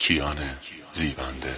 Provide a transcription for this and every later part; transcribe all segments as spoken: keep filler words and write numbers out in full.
کیان زیبنده.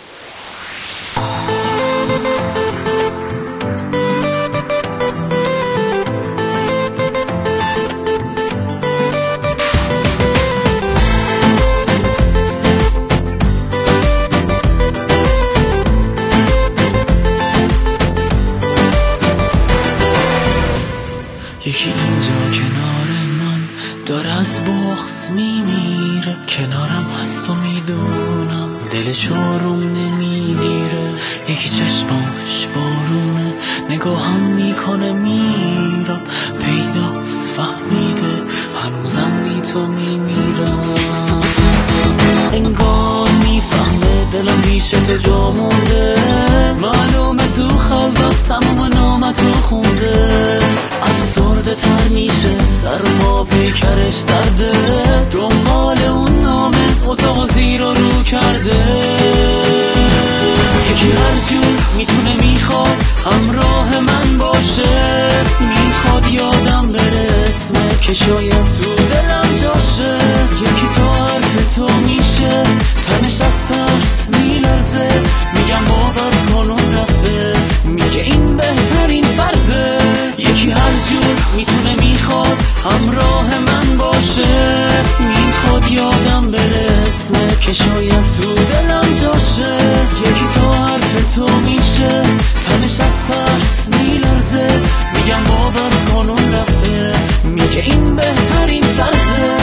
یکی اینجا کنار من داره از بغض میمیره، کنارم هست و میدونم دلش آروم نمیگیره. یکی چشماش بارونه، نگاهم میکنه میرم، پیداست فهمیده هنوزم بی تو میمیرم. انگار میفهمه دلم بیش تو جا مونده، معلومه تو خلوت تمام نامتو خونده. افسرده تر میشه سر با پیکرش درده، دنبال اون نامه اتاق زیر رو رو کرده. یکی هر جور میتونه میخواد همراه من باشه، میخواد یادم بره اسمه که شاید تو دلم جاشه. یکی تا حرف تو میشه تنش از ترس میلرزه، میگم باور کن اون رفته، میگه این بهترین فرضه. یکی هر جور میتونه میخواد همراه من باشه، میخواد یادم بره اسمه که شاید تو دلم جاشه. یکی تا حرف تو میشه تنش از ترس میلرزه، میگم باور کن اون رفته، میگه این بهترین فرضه.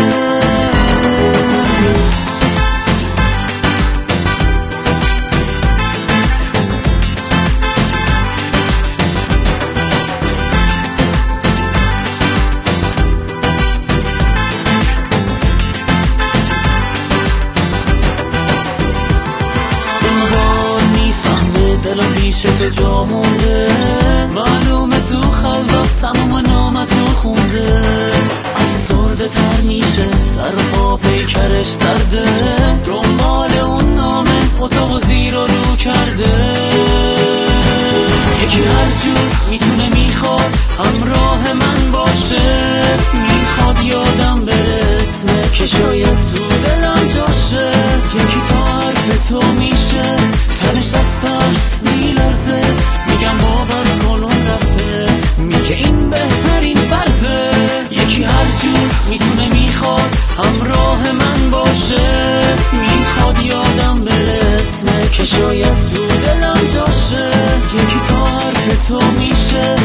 دلم پیش تو جا مونده، معلومه تو خلوت تمام نامتو خونده. افسرده تر میشه سر با پیکرش درده، دنبال اون نامه اتاق زیر رو رو کرده. یکی هر جور میتونه میخواد همراه من باشه، میخواد یادم بره اسمه که شاید تو دلم جاشه. یکی تا حرف تو میشه تنش از ترس میلرزه، میگم باور کن اون رفته، میگه این بهترین فرضه. یکی هر جور میتونه میخواد همراه من باشه، میخواد یادم بره اسمه که شاید تو دلم جاشه. یکی تا حرف تو میشه